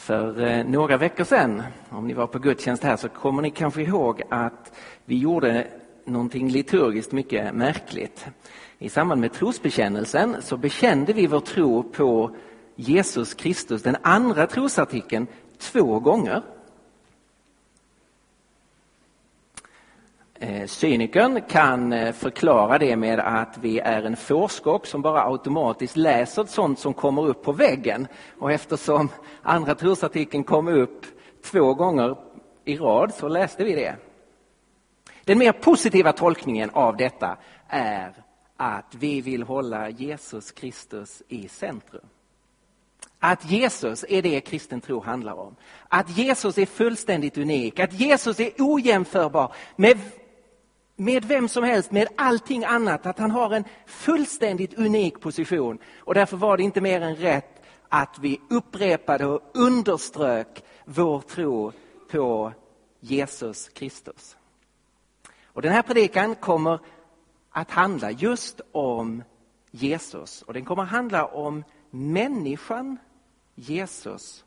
För några veckor sedan, om ni var på gudstjänst här, så kommer ni kanske ihåg att vi gjorde någonting liturgiskt mycket märkligt. I samband med trosbekännelsen så bekände vi vår tro på Jesus Kristus, den andra trosartikeln, 2 gånger. Cynikern kan förklara det med att vi är en fårskock som bara automatiskt läser sånt som kommer upp på väggen. Och eftersom andra trosartikeln kom upp 2 gånger i rad så läste vi det. Den mer positiva tolkningen av detta är att vi vill hålla Jesus Kristus i centrum. Att Jesus är det kristen tro handlar om. Att Jesus är fullständigt unik. Att Jesus är ojämförbar med vem som helst, med allting annat. Att han har en fullständigt unik position. Och därför var det inte mer än rätt att vi upprepade och underströk vår tro på Jesus Kristus. Och den här predikan kommer att handla just om Jesus. Och den kommer att handla om människan Jesus.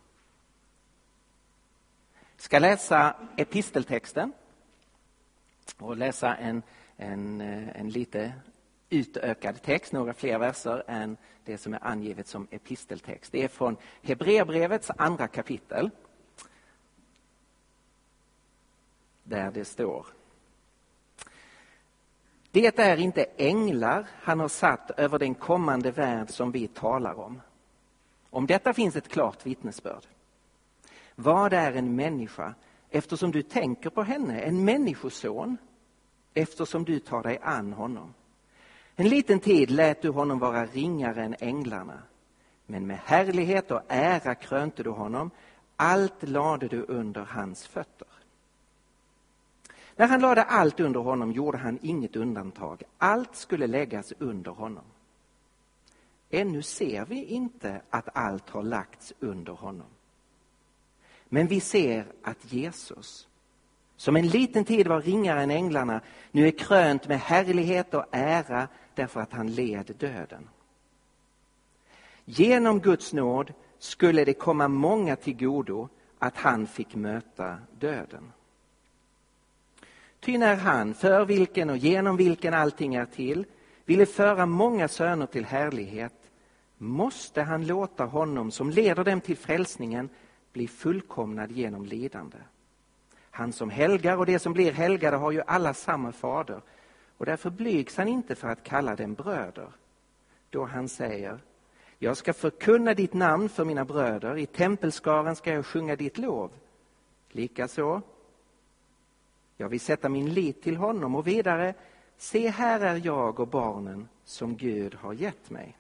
Jag ska läsa episteltexten och läsa en lite utökad text, några fler verser än det som är angivet som episteltext. Det är från Hebreerbrevets 2 kapitel, där det står: Det är inte änglar han har satt över den kommande värld som vi talar om. Om detta finns ett klart vittnesbörd. Vad är en människa eftersom du tänker på henne? En människoson eftersom du tar dig an honom. En liten tid lät du honom vara ringare än änglarna. Men med härlighet och ära krönte du honom. Allt lade du under hans fötter. När han lade allt under honom gjorde han inget undantag. Allt skulle läggas under honom. Ännu ser vi inte att allt har lagts under honom. Men vi ser att Jesus, som en liten tid var ringare än änglarna, nu är krönt med härlighet och ära därför att han led döden. Genom Guds nåd skulle det komma många till godo att han fick möta döden. Ty när han, för vilken och genom vilken allting är till, ville föra många söner till härlighet, måste han låta honom som leder dem till frälsningen bli fullkomnad genom lidande. Han som helgar och det som blir helgade har ju alla samma fader, och därför blygs han inte för att kalla dem bröder. Då han säger: Jag ska förkunna ditt namn för mina bröder, i tempelskaran ska jag sjunga ditt lov. Likaså, jag vill sätta min lit till honom, och vidare: Se, här är jag och barnen som Gud har gett mig.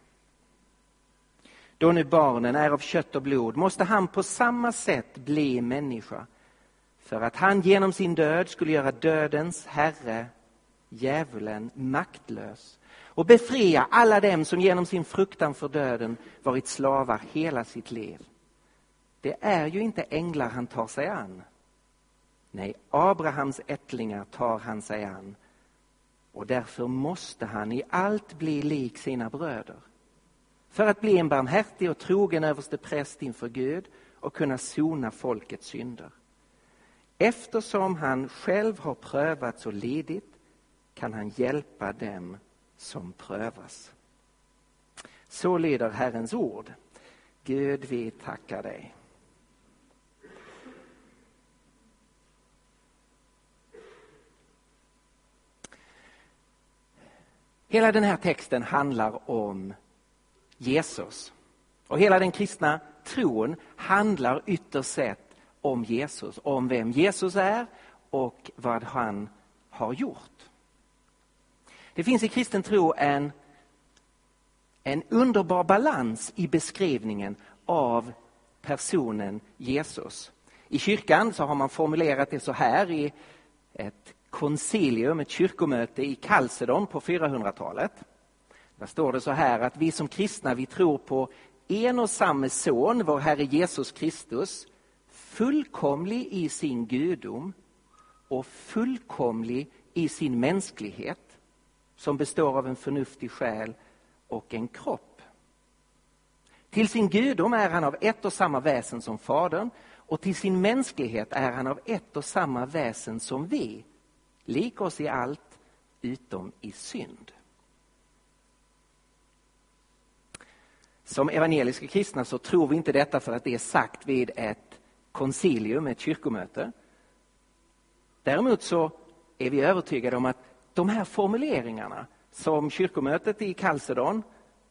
Då nu barnen är av kött och blod måste han på samma sätt bli människa, för att han genom sin död skulle göra dödens herre, djävulen, maktlös och befria alla dem som genom sin fruktan för döden varit slavar hela sitt liv. Det är ju inte änglar han tar sig an. Nej, Abrahams ättlingar tar han sig an, och därför måste han i allt bli lik sina bröder, för att bli en barmhärtig och trogen överstepräst inför Gud och kunna sona folkets synder. Eftersom han själv har prövats och lidit kan han hjälpa dem som prövas. Så lyder Herrens ord. Gud, vi tackar dig. Hela den här texten handlar om Jesus. Och hela den kristna tron handlar ytterst sett om Jesus. Om vem Jesus är och vad han har gjort. Det finns i kristen tro en underbar balans i beskrivningen av personen Jesus. I kyrkan så har man formulerat det så här i ett koncilium, ett kyrkomöte i Kalsedon på 400-talet. Där står det så här att vi som kristna, vi tror på en och samma son, vår Herre Jesus Kristus, fullkomlig i sin gudom och fullkomlig i sin mänsklighet, som består av en förnuftig själ och en kropp. Till sin gudom är han av ett och samma väsen som Fadern, och till sin mänsklighet är han av ett och samma väsen som vi, lik oss i allt utom i synd. Som evangeliska kristna så tror vi inte detta för att det är sagt vid ett koncilium, ett kyrkomöte. Däremot så är vi övertygade om att de här formuleringarna som kyrkomötet i Chalcedon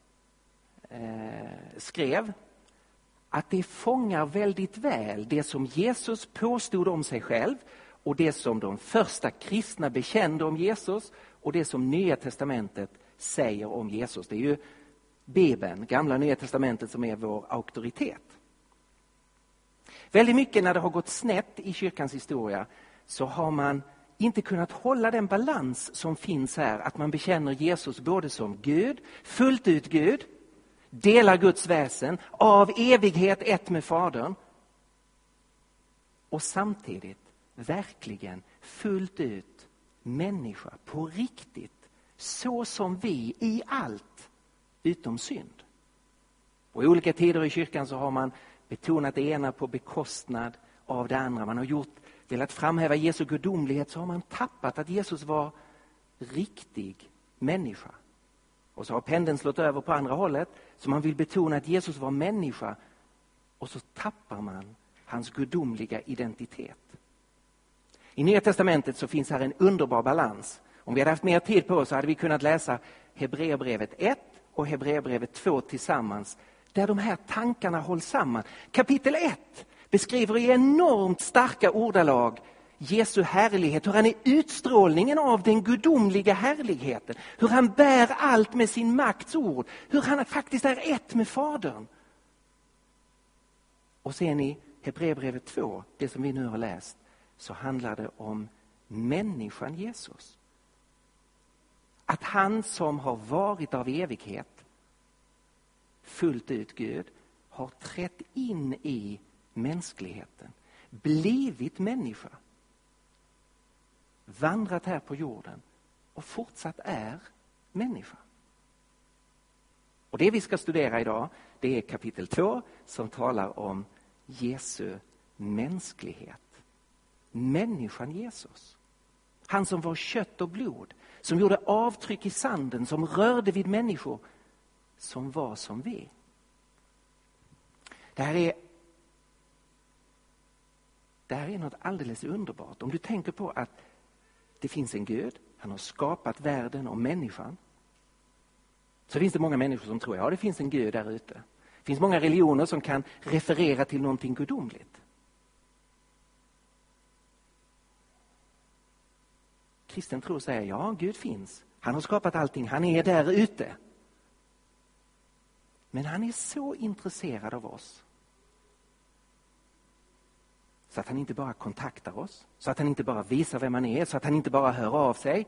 skrev, att det fångar väldigt väl det som Jesus påstod om sig själv och det som de första kristna bekände om Jesus och det som Nya testamentet säger om Jesus. Det är ju Bibeln, Gamla och Nya testamentet, som är vår auktoritet. Väldigt mycket när det har gått snett i kyrkans historia så har man inte kunnat hålla den balans som finns här, att man bekänner Jesus både som Gud, fullt ut Gud, delar Guds väsen, av evighet ett med Fadern, och samtidigt verkligen fullt ut människa på riktigt, så som vi i allt utom synd. Och i olika tider i kyrkan så har man betonat det ena på bekostnad av det andra. Man har velat framhäva Jesu gudomlighet, så har man tappat att Jesus var riktig människa. Och så har pendeln slått över på andra hållet, så man vill betona att Jesus var människa, och så tappar man hans gudomliga identitet. I Nya testamentet så finns här en underbar balans. Om vi hade haft mer tid på oss så hade vi kunnat läsa Hebreerbrevet 1 och Hebreerbrevet 2 tillsammans, där de här tankarna hålls samman. Kapitel 1 beskriver i enormt starka ordalag Jesu härlighet, hur han är utstrålningen av den gudomliga härligheten, hur han bär allt med sin makts ord, hur han faktiskt är ett med Fadern. Och sen i Hebreerbrevet 2, det som vi nu har läst, så handlar det om människan Jesus. Att han som har varit av evighet, fullt ut Gud, har trätt in i mänskligheten, blivit människa, vandrat här på jorden och fortsatt är människa. Och det vi ska studera idag, det är kapitel 2 som talar om Jesu mänsklighet. Människan Jesus. Han som var kött och blod, som gjorde avtryck i sanden, som rörde vid människor, som var som vi. Det här är något alldeles underbart. Om du tänker på att det finns en Gud, han har skapat världen och människan. Så finns det många människor som tror, ja, det finns en Gud där ute. Det finns många religioner som kan referera till någonting gudomligt. Kristen tro säger, ja, Gud finns. Han har skapat allting, han är där ute. Men han är så intresserad av oss, så att han inte bara kontaktar oss, så att han inte bara visar vem han är, så att han inte bara hör av sig,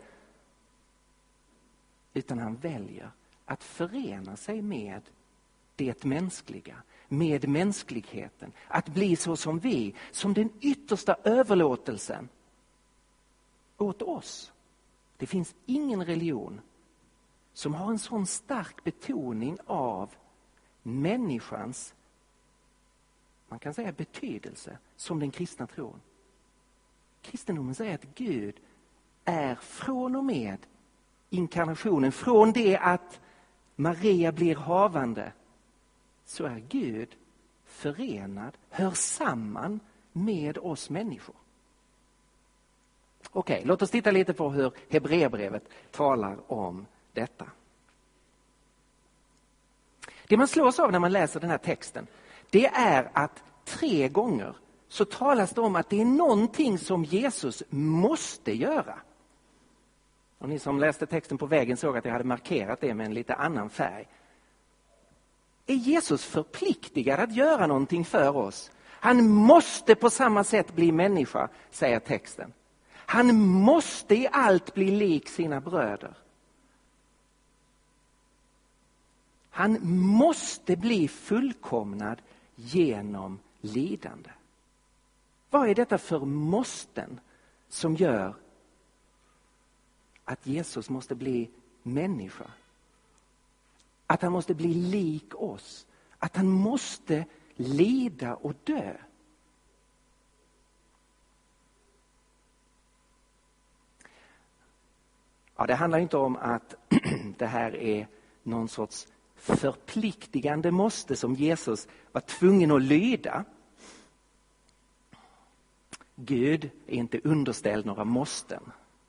utan han väljer att förena sig med det mänskliga, med mänskligheten, att bli så som vi, som den yttersta överlåtelsen åt oss. Det finns ingen religion som har en sån stark betoning av människans, man kan säga, betydelse som den kristna tron. Kristendomen säger att Gud är från och med inkarnationen, från det att Maria blir havande, så är Gud förenad, hör samman med oss människor. Okej, låt oss titta lite på hur Hebreerbrevet talar om detta. Det man slås av när man läser den här texten, det är att 3 gånger så talas det om att det är någonting som Jesus måste göra. Och ni som läste texten på vägen såg att jag hade markerat det med en lite annan färg. Är Jesus förpliktigad att göra någonting för oss? Han måste på samma sätt bli människa, säger texten. Han måste i allt bli lik sina bröder. Han måste bli fullkomnad genom lidande. Vad är detta för måsten som gör att Jesus måste bli människa? Att han måste bli lik oss. Att han måste lida och dö. Ja, det handlar inte om att det här är någon sorts förpliktigande måste som Jesus var tvungen att lyda. Gud är inte underställd några måsten.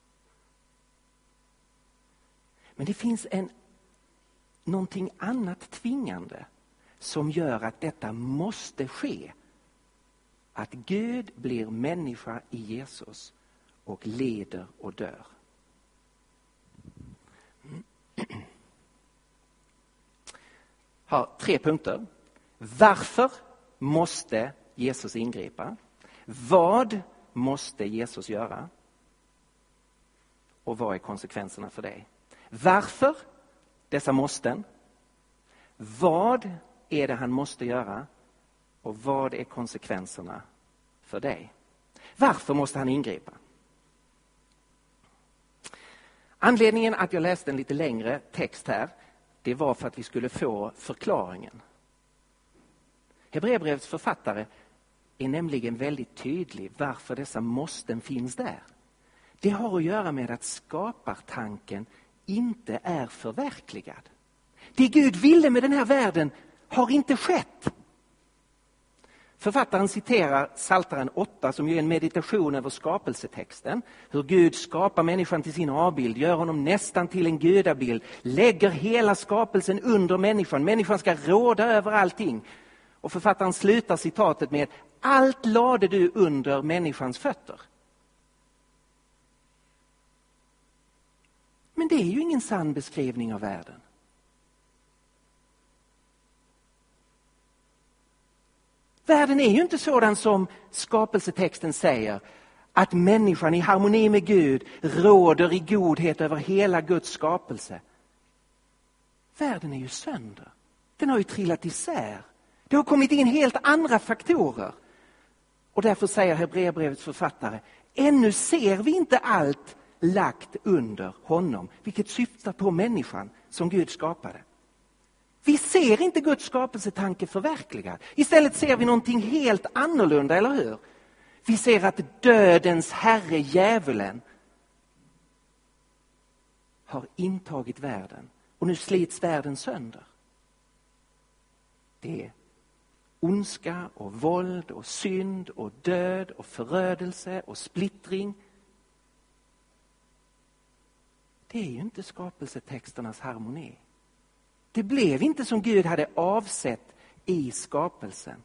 Men det finns någonting annat tvingande som gör att detta måste ske. Att Gud blir människa i Jesus och lider och dör. Har 3 punkter. Varför måste Jesus ingripa? Vad måste Jesus göra? Och vad är konsekvenserna för dig? Varför dessa måsten? Vad är det han måste göra? Och vad är konsekvenserna för dig? Varför måste han ingripa? Anledningen att jag läste en lite längre text här, det var för att vi skulle få förklaringen. Hebreerbrevets författare är nämligen väldigt tydlig varför dessa måsten finns där. Det har att göra med att skapartanken inte är förverkligad. Det Gud ville med den här världen har inte skett. Författaren citerar Psaltaren 8 som är en meditation över skapelsetexten. Hur Gud skapar människan till sin avbild, gör honom nästan till en gudabild, lägger hela skapelsen under människan. Människan ska råda över allting. Och författaren slutar citatet med: allt lade du under människans fötter. Men det är ju ingen sann beskrivning av världen. Världen är ju inte sådan som skapelsetexten säger, att människan i harmoni med Gud råder i godhet över hela Guds skapelse. Världen är ju sönder. Den har ju trillat isär. Det har kommit in helt andra faktorer. Och därför säger Hebreerbrevets författare: ännu ser vi inte allt lagt under honom, vilket syftar på människan som Gud skapade. Vi ser inte Guds skapelsetanke förverkligad. Istället ser vi någonting helt annorlunda, eller hur? Vi ser att dödens herre, djävulen, har intagit världen. Och nu slits världen sönder. Det är ondska och våld och synd och död och förödelse och splittring. Det är ju inte skapelsetexternas harmoni. Det blev inte som Gud hade avsett i skapelsen.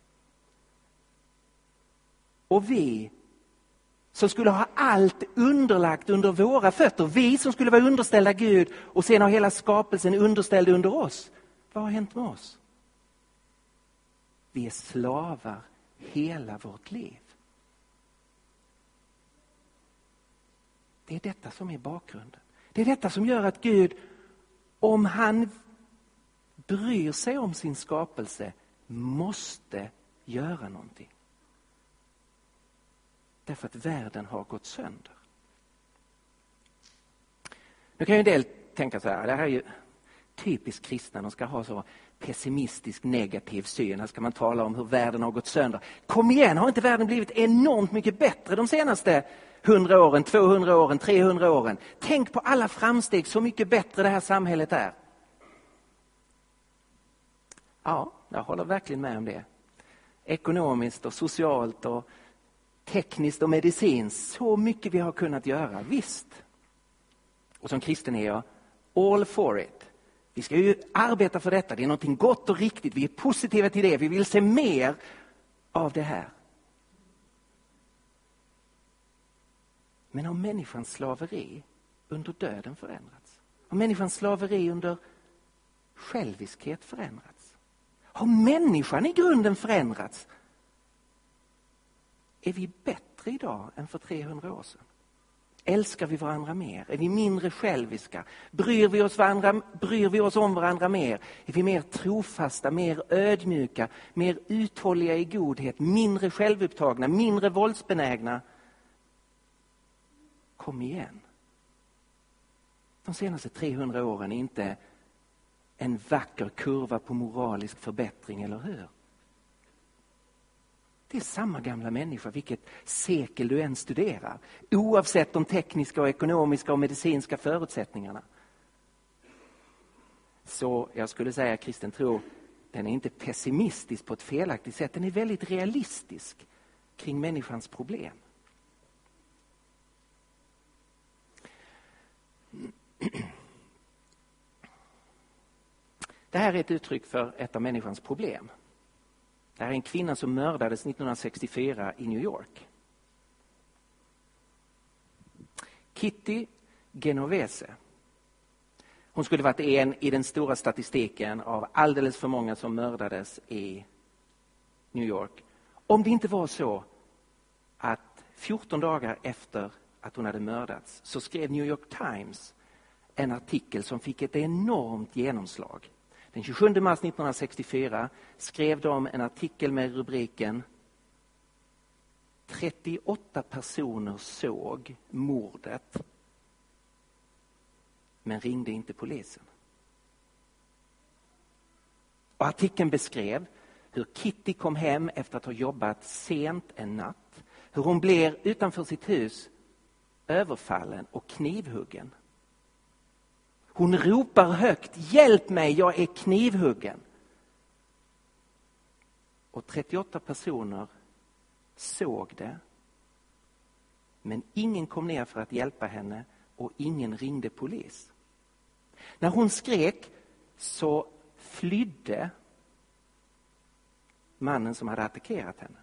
Och vi som skulle ha allt underlagt under våra fötter, vi som skulle vara underställda Gud och sen ha hela skapelsen underställd under oss. Vad har hänt med oss? Vi är slavar hela vårt liv. Det är detta som är bakgrunden. Det är detta som gör att Gud, om han bryr sig om sin skapelse, måste göra någonting. Därför att världen har gått sönder. Nu kan ju en del tänka så här: det här är ju typiskt kristna, de ska ha så pessimistisk negativ syn. Här ska man tala om hur världen har gått sönder. Kom igen, har inte världen blivit enormt mycket bättre de senaste 100 åren, 200 åren, 300 åren? Tänk på alla framsteg, så mycket bättre det här samhället är. Ja, jag håller verkligen med om det. Ekonomiskt och socialt och tekniskt och medicinskt, så mycket vi har kunnat göra, visst. Och som kristen är jag all for it. Vi ska ju arbeta för detta, det är någonting gott och riktigt, vi är positiva till det, vi vill se mer av det här. Men har människans slaveri under döden förändrats? Har människans slaveri under själviskhet förändrats? Har människan i grunden förändrats? Är vi bättre idag än för 300 år sedan? Älskar vi varandra mer? Är vi mindre själviska? Bryr vi oss om varandra mer? Är vi mer trofasta, mer ödmjuka, mer uthålliga i godhet, mindre självupptagna, mindre våldsbenägna? Kom igen. De senaste 300 åren är inte en vacker kurva på moralisk förbättring, eller hur? Det är samma gamla människa vilket sekel du än studerar. Oavsett de tekniska och ekonomiska och medicinska förutsättningarna. Så jag skulle säga att kristen tro, den är inte pessimistisk på ett felaktigt sätt. Den är väldigt realistisk kring människans problem. Det här är ett uttryck för ett av människans problem. Det här är en kvinna som mördades 1964 i New York. Kitty Genovese. Hon skulle varit en i den stora statistiken av alldeles för många som mördades i New York. Om det inte var så att 14 dagar efter att hon hade mördats så skrev New York Times en artikel som fick ett enormt genomslag. Den 27 mars 1964 skrev de en artikel med rubriken 38 personer såg mordet men ringde inte polisen. Och artikeln beskrev hur Kitty kom hem efter att ha jobbat sent en natt. Hur hon blev utanför sitt hus överfallen och knivhuggen. Hon ropar högt, hjälp mig, jag är knivhuggen. Och 38 personer såg det. Men ingen kom ner för att hjälpa henne och ingen ringde polis. När hon skrek så flydde mannen som hade attackerat henne.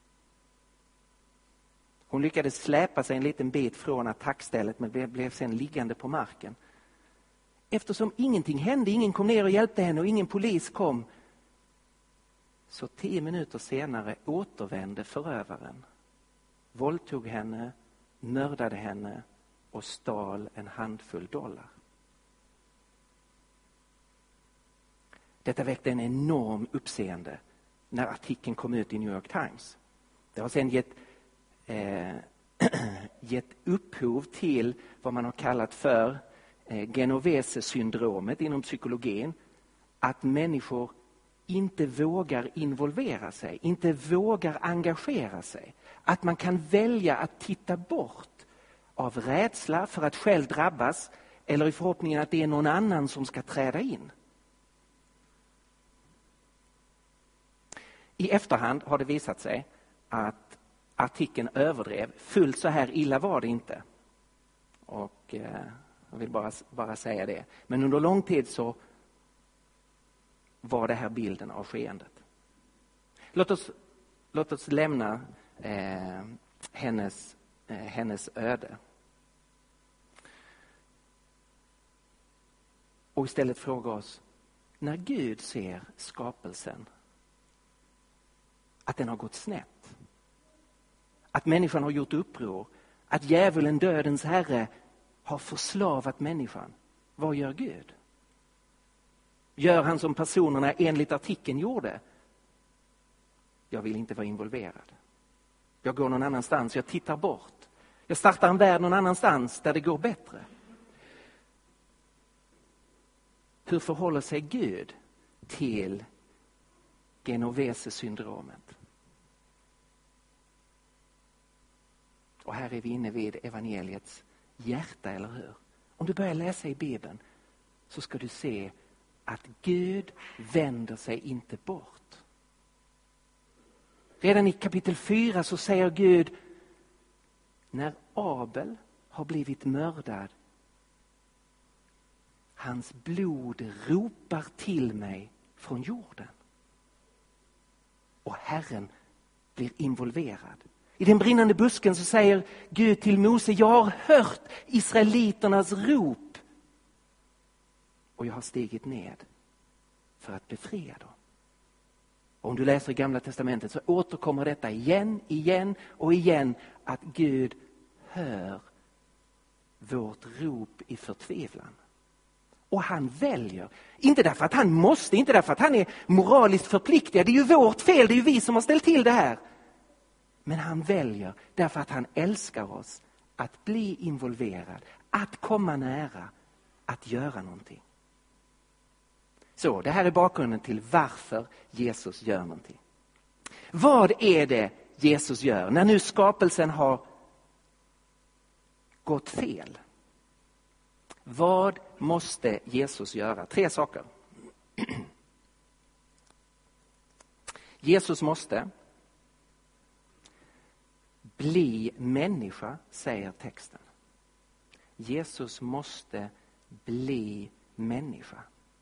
Hon lyckades släpa sig en liten bit från attackstället men blev sedan liggande på marken. Eftersom ingenting hände, ingen kom ner och hjälpte henne och ingen polis kom, så 10 minuter senare återvände förövaren. Våldtog henne, mördade henne och stal en handfull dollar. Detta väckte en enorm uppseende när artikeln kom ut i New York Times. Det har sedan gett upphov till vad man har kallat för Genovese-syndromet inom psykologin. Att människor inte vågar involvera sig, inte vågar engagera sig. Att man kan välja att titta bort av rädsla för att själv drabbas eller i förhoppningen att det är någon annan som ska träda in. I efterhand har det visat sig att artikeln överdrev. Fullt så här illa var det inte. Och jag vill bara säga det. Men under lång tid så var det här bilden av skeendet. Låt oss lämna hennes öde. Och istället fråga oss, när Gud ser skapelsen, att den har gått snett. Att människan har gjort uppror. Att djävulen, dödens herre, har förslavat människan. Vad gör Gud? Gör han som personerna enligt artikeln gjorde? Jag vill inte vara involverad. Jag går någon annanstans, jag tittar bort. Jag startar en värld någon annanstans där det går bättre. Hur förhåller sig Gud till Genovese-syndromet? Och här är vi inne vid evangeliets hjärta, eller hur? Om du börjar läsa i Bibeln så ska du se att Gud vänder sig inte bort. Redan i kapitel 4 så säger Gud, när Abel har blivit mördad, hans blod ropar till mig från jorden. Och Herren blir involverad. I den brinnande busken så säger Gud till Mose, jag har hört israeliternas rop och jag har stigit ned för att befria dem. Och om du läser i Gamla testamentet så återkommer detta igen och igen, att Gud hör vårt rop i förtvivlan. Och han väljer, inte därför att han måste, inte därför att han är moraliskt förpliktigad, det är ju vårt fel, det är ju vi som har ställt till det här. Men han väljer därför att han älskar oss att bli involverad, att komma nära, att göra någonting. Så, det här är bakgrunden till varför Jesus gör någonting. Vad är det Jesus gör när nu skapelsen har gått fel? Vad måste Jesus göra? 3 saker. Jesus måste bli människa, säger texten. Jesus måste bli människa.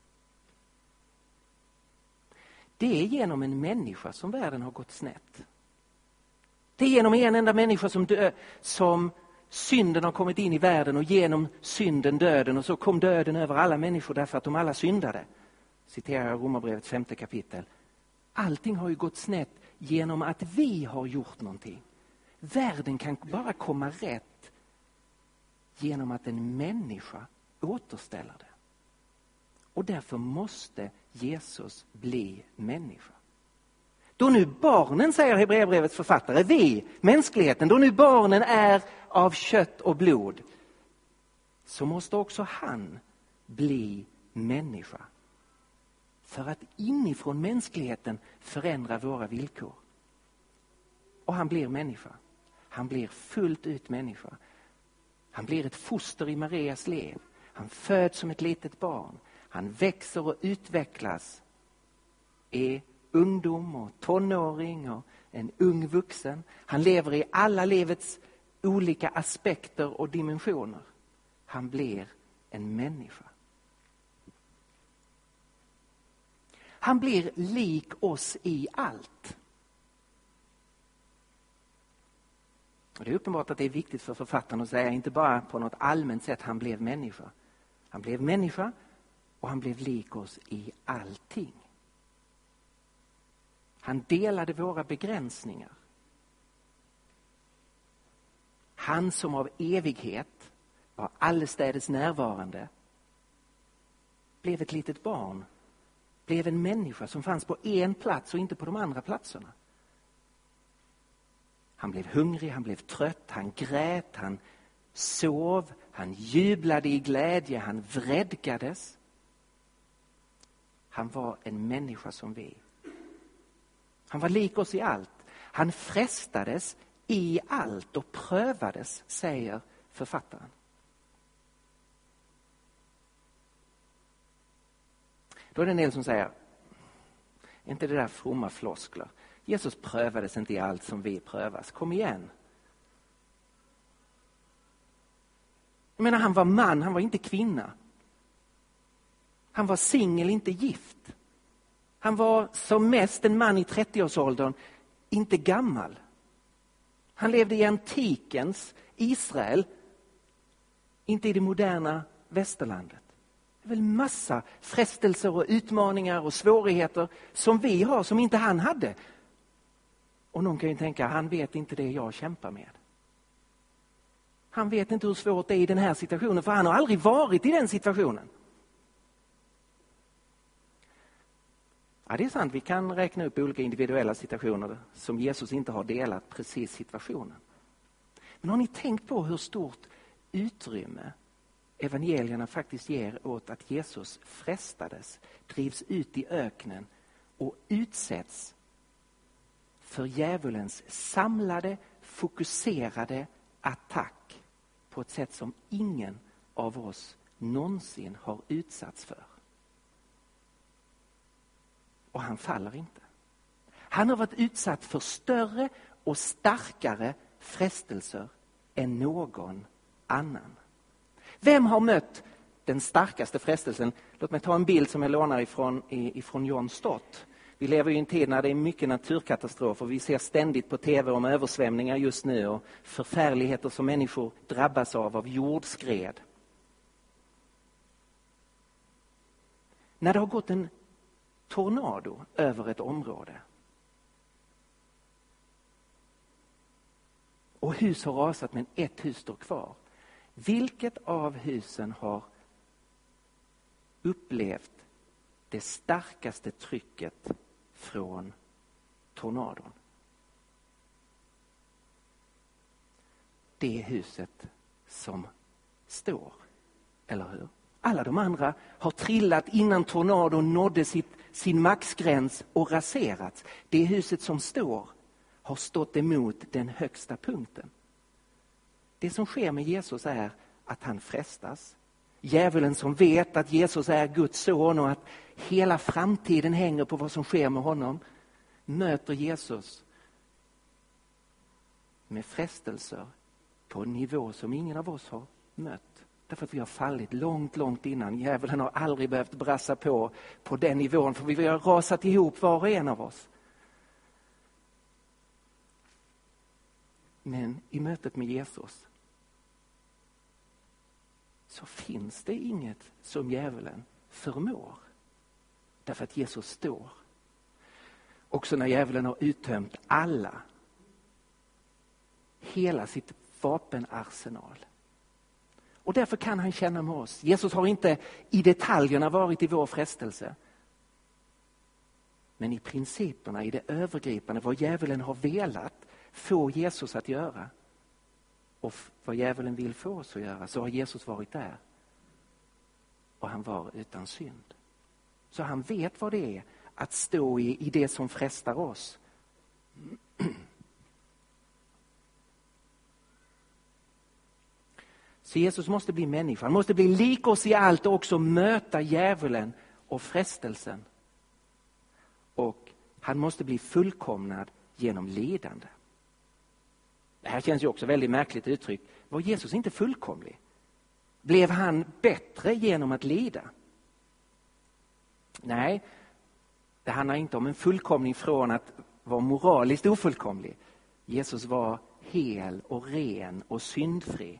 Det är genom en människa som världen har gått snett. Det är genom en enda människa som synden har kommit in i världen, och genom synden döden, och så kom döden över alla människor därför att de alla syndade. Citerar jag Romarbrevets 5:e kapitel. Allting har ju gått snett genom att vi har gjort någonting. Världen kan bara komma rätt genom att en människa återställer det. Och därför måste Jesus bli människa. Då nu barnen, säger Hebreerbrevets författare, vi, mänskligheten, då nu barnen är av kött och blod, så måste också han bli människa. För att inifrån mänskligheten förändra våra villkor. Och han blir människa. Han blir fullt ut människa. Han blir ett foster i Marias liv. Han föds som ett litet barn. Han växer och utvecklas. Är ungdom och tonåring och en ung vuxen. Han lever i alla livets olika aspekter och dimensioner. Han blir en människa. Han blir lik oss i allt. Och det är uppenbart att det är viktigt för författaren att säga, inte bara på något allmänt sätt, han blev människa. Han blev människa och han blev lik oss i allting. Han delade våra begränsningar. Han som av evighet var allestädes närvarande blev ett litet barn. Blev en människa som fanns på en plats och inte på de andra platserna. Han blev hungrig, han blev trött, han grät, han sov, han jublade i glädje, han vredgades. Han var en människa som vi. Han var lik oss i allt. Han frestades i allt och prövades, säger författaren. Då är det en del som säger, är inte det där fromma floskler? Jesus prövades inte i allt som vi prövas. Kom igen. Jag menar, han var man, han var inte kvinna. Han var singel, inte gift. Han var som mest en man i 30-årsåldern, inte gammal. Han levde i antikens Israel, inte i det moderna västerlandet. Det är väl massa frestelser och utmaningar och svårigheter som vi har, som inte han hade. Och någon kan ju tänka, han vet inte det jag kämpar med. Han vet inte hur svårt det är i den här situationen, för han har aldrig varit i den situationen. Ja, det är sant, vi kan räkna upp olika individuella situationer som Jesus inte har delat precis situationen. Men har ni tänkt på hur stort utrymme evangelierna faktiskt ger åt att Jesus frestades, drivs ut i öknen och utsätts för djävulens samlade, fokuserade attack på ett sätt som ingen av oss någonsin har utsatts för. Och han faller inte. Han har varit utsatt för större och starkare frestelser än någon annan. Vem har mött den starkaste frestelsen? Låt mig ta en bild som jag lånar ifrån John Stott. Vi lever i en tid när det är mycket naturkatastrofer. Vi ser ständigt på tv om översvämningar just nu och förfärligheter som människor drabbas av jordskred. När det har gått en tornado över ett område och hus har rasat men ett hus står kvar. Vilket av husen har upplevt det starkaste trycket från tornadon? Det är huset som står, eller hur? Alla de andra har trillat innan tornadon nådde sin maxgräns och raserats. Det huset som står har stått emot den högsta punkten. Det som sker med Jesus är att han frestas. Djävulen som vet att Jesus är Guds son och att hela framtiden hänger på vad som sker med honom, möter Jesus med frestelser på en nivå som ingen av oss har mött. Därför att vi har fallit långt, långt innan. Djävulen har aldrig behövt brassa på den nivån, för vi har rasat ihop var och en av oss. Men i mötet med Jesus så finns det inget som djävulen förmår. Därför att Jesus står. Också när djävulen har uttömt hela sitt vapenarsenal. Och därför kan han känna med oss. Jesus har inte i detaljerna varit i vår frestelse. Men i principerna, i det övergripande, vad djävulen har velat få Jesus att göra. Och vad djävulen vill få oss att göra, så har Jesus varit där. Och han var utan synd. Så han vet vad det är att stå i det som frestar oss. Så Jesus måste bli människa. Han måste bli lik oss i allt och också möta djävulen och frestelsen. Och han måste bli fullkomnad genom lidande. Det här känns ju också väldigt märkligt uttryck. Var Jesus inte fullkomlig? Blev han bättre genom att lida? Nej, det handlar inte om en fullkomning från att vara moraliskt ofullkomlig. Jesus var hel och ren och syndfri.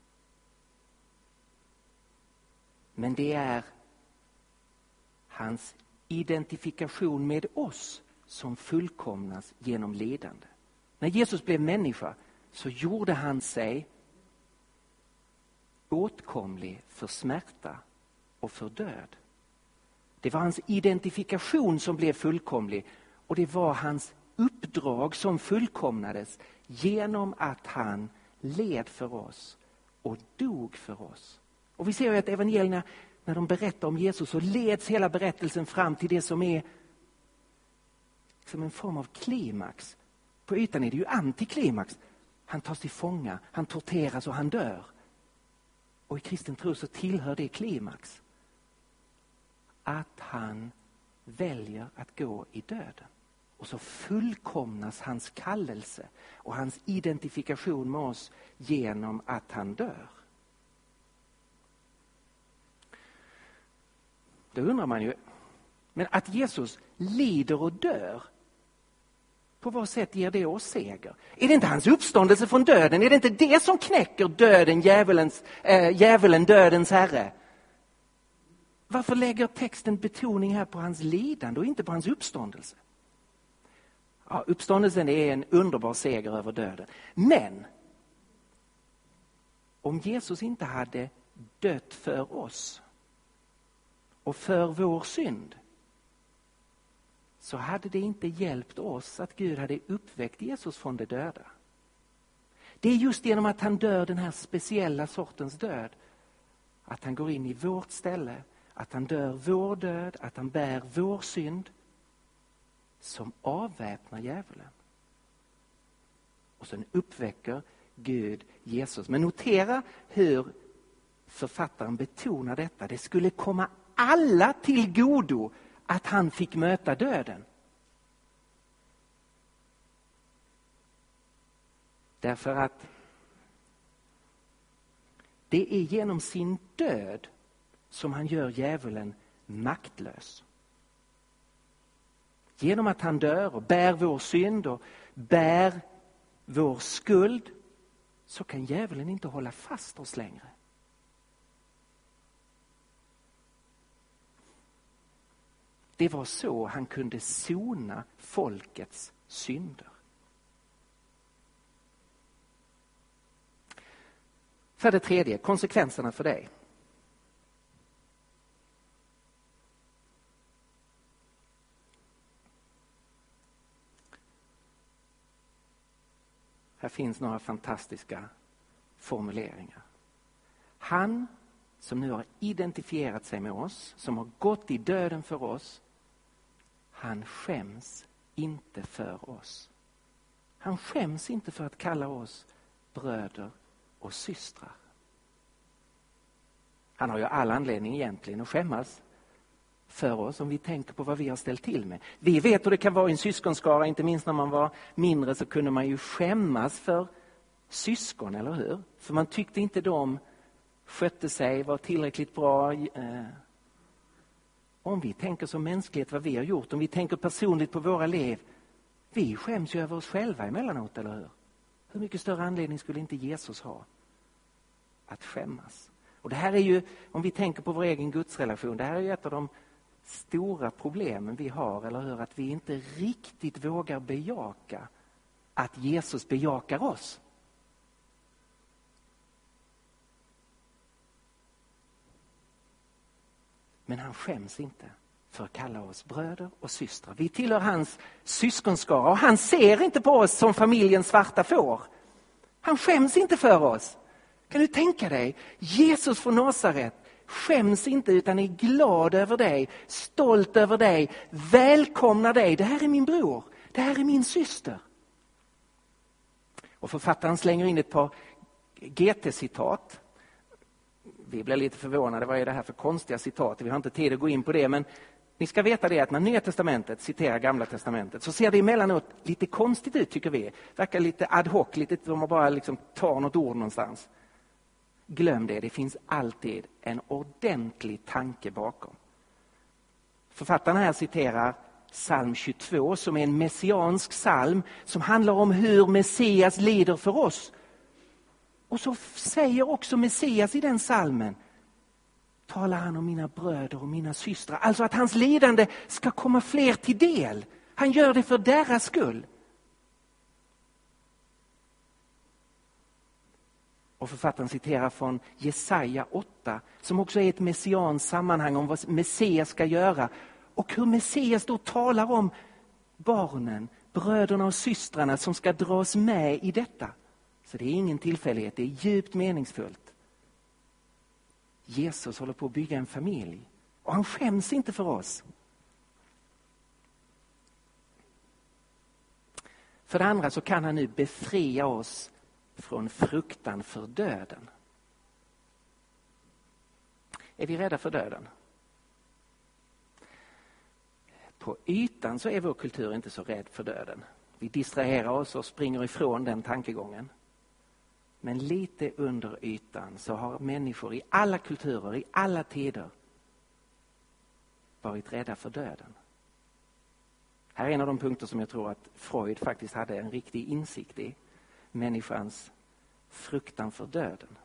Men det är hans identifikation med oss som fullkomnas genom lidande. När Jesus blev människa så gjorde han sig åtkomlig för smärta och för död. Det var hans identifikation som blev fullkomlig, och det var hans uppdrag som fullkomnades genom att han led för oss och dog för oss. Och vi ser ju att evangelierna, när de berättar om Jesus, så leds hela berättelsen fram till det som är som en form av klimax. På ytan är det ju antiklimax. Han tas till fånga, han torteras och han dör. Och i kristen tro så tillhör det klimax. Att han väljer att gå i döden. Och så fullkomnas hans kallelse och hans identifikation med oss genom att han dör. Då undrar man ju, men att Jesus lider och dör, på vad sätt ger det oss seger? Är det inte hans uppståndelse från döden? Är det inte det som knäcker döden, djävulen, dödens herre? Varför lägger texten betoning här på hans lidande och inte på hans uppståndelse? Ja, uppståndelsen är en underbar seger över döden. Men om Jesus inte hade dött för oss och för vår synd, så hade det inte hjälpt oss att Gud hade uppväckt Jesus från de döda. Det är just genom att han dör den här speciella sortens död, att han går in i vårt ställe, att han dör vår död, att han bär vår synd, som avväpnar djävulen. Och sen uppväcker Gud Jesus. Men notera hur författaren betonar detta. Det skulle komma alla till godo att han fick möta döden. Därför att det är genom sin död som han gör djävulen maktlös. Genom att han dör och bär vår synd och bär vår skuld, så kan djävulen inte hålla fast oss längre. Det var så han kunde sona folkets synder. För det tredje, konsekvenserna för dig. Här finns några fantastiska formuleringar. Han som nu har identifierat sig med oss, som har gått i döden för oss, han skäms inte för oss. Han skäms inte för att kalla oss bröder och systrar. Han har ju all anledning egentligen att skämmas för oss om vi tänker på vad vi har ställt till med. Vi vet hur det kan vara i en syskonskara, inte minst när man var mindre så kunde man ju skämmas för syskon, eller hur? För man tyckte inte de skötte sig, var tillräckligt bra. Om vi tänker som mänsklighet vad vi har gjort, om vi tänker personligt på våra liv, vi skäms ju över oss själva emellanåt, eller hur? Hur mycket större anledning skulle inte Jesus ha att skämmas? Och det här är ju, om vi tänker på vår egen gudsrelation, det här är ju ett av de stora problemen vi har, eller hur? Att vi inte riktigt vågar bejaka att Jesus bejakar oss. Men han skäms inte för att kalla oss bröder och systrar. Vi tillhör hans syskonskara och han ser inte på oss som familjens svarta får. Han skäms inte för oss. Kan du tänka dig? Jesus från Nasaret skäms inte utan är glad över dig, stolt över dig, välkomnar dig. Det här är min bror, det här är min syster. Och författaren slänger in ett par GT-citat. Vi blir lite förvånade, vad är det här för konstiga citat? Vi har inte tid att gå in på det, men ni ska veta det att när Nya testamentet citerar Gamla testamentet så ser det emellanåt lite konstigt ut, tycker vi. Verkar lite ad hoc, lite som man bara liksom tar något ord någonstans. Glöm det finns alltid en ordentlig tanke bakom. Författaren här citerar psalm 22 som är en messiansk psalm som handlar om hur Messias lider för oss. Och så säger också Messias i den psalmen, talar han om mina bröder och mina systrar. Alltså att hans lidande ska komma fler till del. Han gör det för deras skull. Och författaren citerar från Jesaja 8 som också är ett messians sammanhang om vad Messias ska göra. Och hur Messias då talar om barnen, bröderna och systrarna som ska dras med i detta. Så det är ingen tillfällighet, det är djupt meningsfullt. Jesus håller på att bygga en familj och han skäms inte för oss. För det andra så kan han nu befria oss från fruktan för döden. Är vi rädda för döden? På ytan så är vår kultur inte så rädd för döden. Vi distraherar oss och springer ifrån den tankegången. Men lite under ytan så har människor i alla kulturer, i alla tider varit rädda för döden. Här är en av de punkter som jag tror att Freud faktiskt hade en riktig insikt i. Människans fruktan för döden.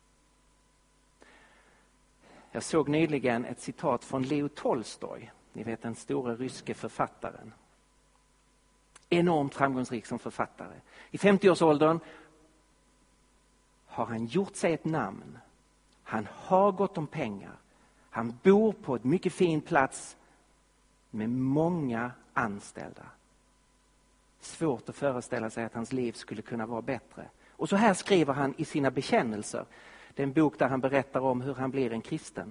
Jag såg nyligen ett citat från Leo Tolstoj. Ni vet den stora ryske författaren. Enormt framgångsrik som författare. I 50-årsåldern har han gjort sig ett namn. Han har gott om pengar. Han bor på ett mycket fin plats med många anställda. Svårt att föreställa sig att hans liv skulle kunna vara bättre. Och så här skriver han i sina bekännelser. Det är en bok där han berättar om hur han blir en kristen.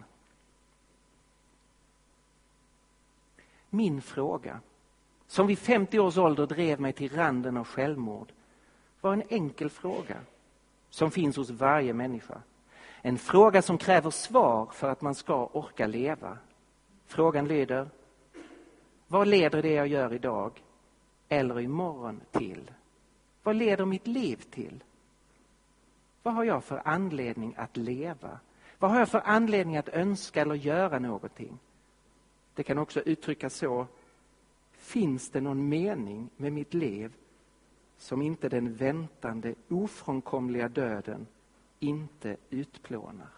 Min fråga, som vid 50 års ålder drev mig till randen av självmord, var en enkel fråga som finns hos varje människa. En fråga som kräver svar för att man ska orka leva. Frågan lyder: vad leder det jag gör idag eller imorgon till? Vad leder mitt liv till? Vad har jag för anledning att leva? Vad har jag för anledning att önska eller göra någonting? Det kan också uttryckas så: finns det någon mening med mitt liv som inte den väntande, ofrånkomliga döden inte utplånar?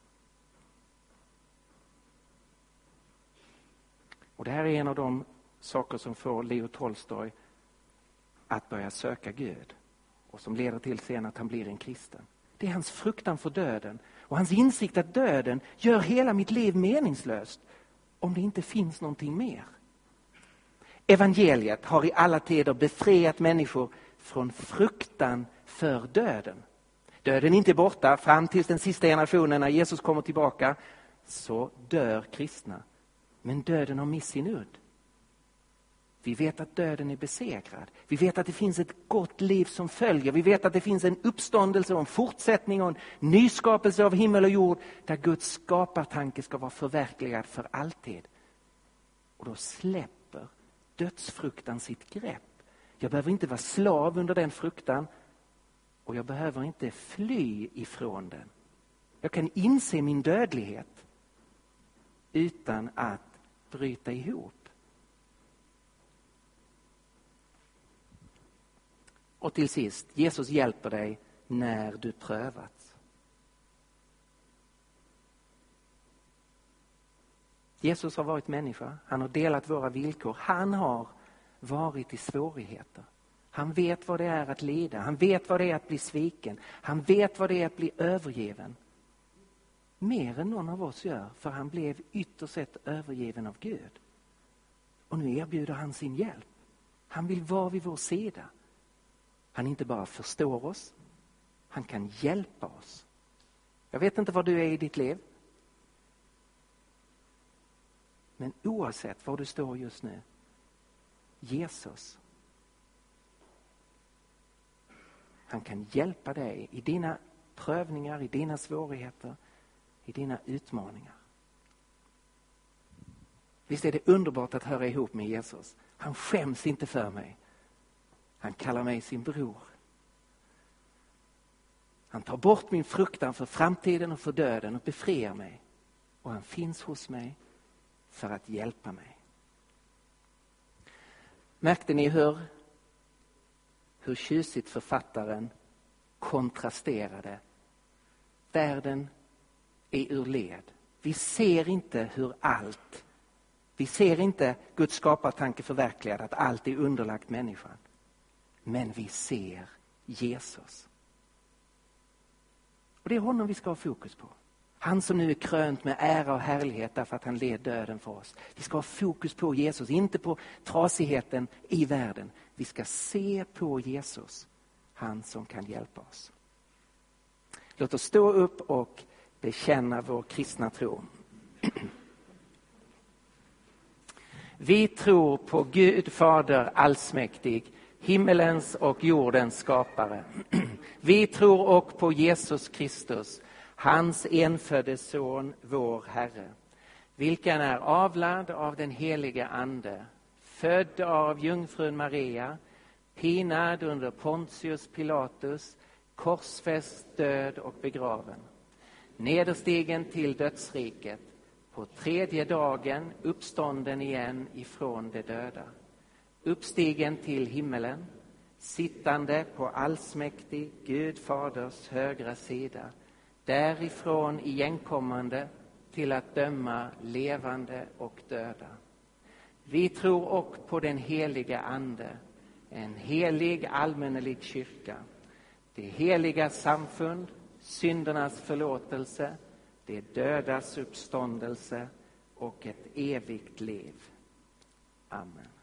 Och det här är en av de saker som får Leo Tolstoj att börja söka Gud och som leder till sen att han blir en kristen. Det är hans fruktan för döden och hans insikt att döden gör hela mitt liv meningslöst om det inte finns någonting mer. Evangeliet har i alla tider befriat människor från fruktan för döden. Döden är inte borta fram till den sista generationen när Jesus kommer tillbaka. Så dör kristna. Men döden har mist sin udd. Vi vet att döden är besegrad. Vi vet att det finns ett gott liv som följer. Vi vet att det finns en uppståndelse och en fortsättning och en nyskapelse av himmel och jord. Där Guds skapartanke ska vara förverkligad för alltid. Och då släpper dödsfruktan sitt grepp. Jag behöver inte vara slav under den fruktan. Och jag behöver inte fly ifrån den. Jag kan inse min dödlighet utan att bryta ihop. Och till sist, Jesus hjälper dig när du prövats. Jesus har varit människa. Han har delat våra villkor. Han har varit i svårigheter. Han vet vad det är att lida. Han vet vad det är att bli sviken. Han vet vad det är att bli övergiven. Mer än någon av oss gör, för han blev ytterst sett övergiven av Gud. Och nu erbjuder han sin hjälp. Han vill vara vid vår sida. Han inte bara förstår oss, han kan hjälpa oss. Jag vet inte var du är i ditt liv. Men oavsett var du står just nu, Jesus, han kan hjälpa dig i dina prövningar, i dina svårigheter, i dina utmaningar. Visst är det underbart att höra ihop med Jesus. Han skäms inte för mig. Han kallar mig sin bror. Han tar bort min fruktan för framtiden och för döden och befriar mig. Och han finns hos mig för att hjälpa mig. Märkte ni hur tjusigt författaren kontrasterade? Världen är ur led. Vi ser inte vi ser inte Guds skapartanke förverkligad, att allt är underlagt människan. Men vi ser Jesus. Och det är honom vi ska ha fokus på. Han som nu är krönt med ära och härlighet därför att han led döden för oss. Vi ska ha fokus på Jesus, inte på trasigheten i världen. Vi ska se på Jesus, han som kan hjälpa oss. Låt oss stå upp och bekänna vår kristna tro. Vi tror på Gud Fader allsmäktig, himmelens och jordens skapare. Vi tror också på Jesus Kristus, hans enfödde son, vår Herre, vilken är avlad av den helige ande, född av jungfrun Maria, pinad under Pontius Pilatus, korsfäst, död och begraven, nederstigen till dödsriket, på tredje dagen uppstånden igen ifrån de döda, uppstigen till himmelen, sittande på allsmäktig Gud Faders högra sida, därifrån igenkommande till att döma levande och döda. Vi tror också på den heliga ande, en helig allmännelig kyrka, det heliga samfund, syndernas förlåtelse, det dödas uppståndelse och ett evigt liv. Amen.